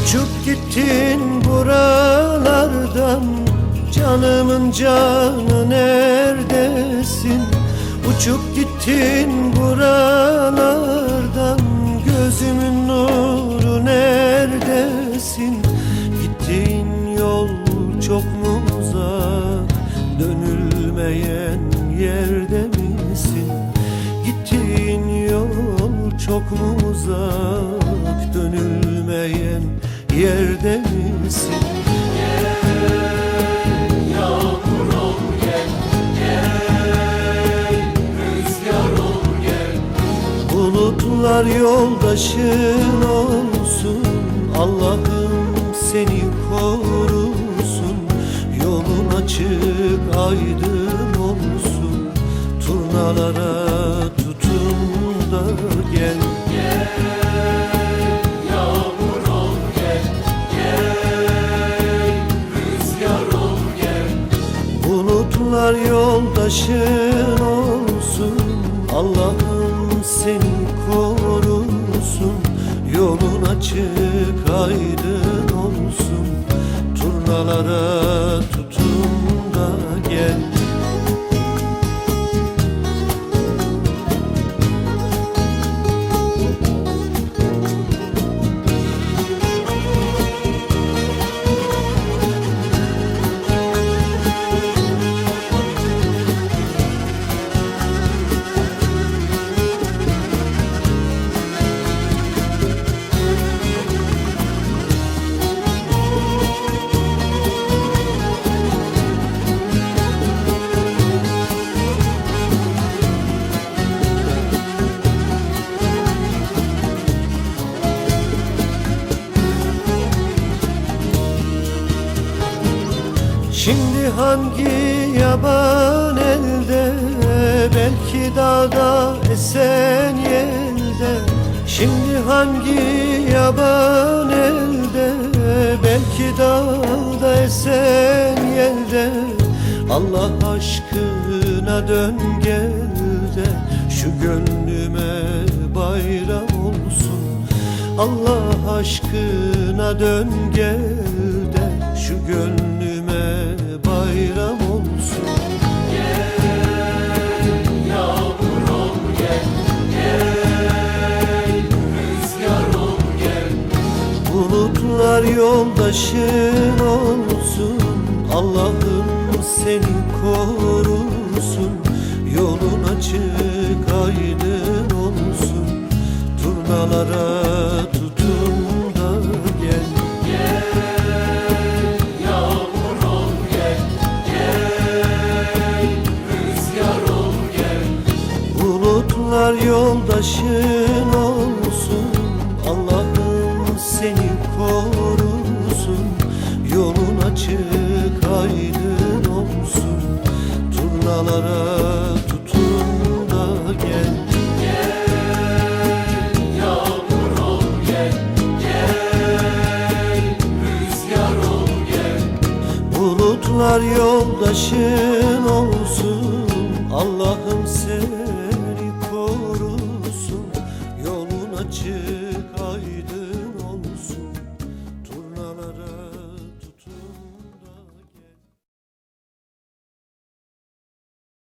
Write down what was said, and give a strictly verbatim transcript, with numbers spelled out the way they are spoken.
Uçup gittin buralardan, canımın canı neredesin? Uçup gittin buralardan, gözümün nuru neredesin? Gittiğin yol çok mu uzak, dönülmeyen yerde misin? Gittiğin yol çok mu uzak, dönülmeyen yerde misin? Gel, yağmur ol gel, gel, rüzgar ol gel. Bulutlar yoldaşın olsun, Allah'ım seni korusun. Yolun açık aydın olsun, turnalara tutun da gel. Gel, yağmur ol gel, gel, rüzgar ol gel. Bulutlar yoldaşın olsun, Allah'ım seni korusun. Yolun açık aydın olsun, turnalara tutun da gel. Şimdi hangi yaban elde, belki dağda esen yelde. Şimdi hangi yaban elde, belki dağda esen yelde. Allah aşkına dön gel de, şu gönlüme bayram olsun. Allah aşkına dön gel de, şu gönlüme bayram olsun. Gel, yağmur ol gel, gel, rüzgar ol gel. Bulutlar yoldaşın olsun, Allah'ım seni korusun. Yolun açık aydın olsun, turnalara tutun da gel. Gel, yağmur ol gel, gel, rüzgar ol gel. Bulutlar yoldaşın olsun, Allah'ım seni korusun. Yolun açık aydın olsun, turnalara tutun da gel. Gel, yağmur ol gel, gel, rüzgar ol gel. Bulutlar yoldaşın olsun, Allah'ım seni korusun. Yolun açık aydın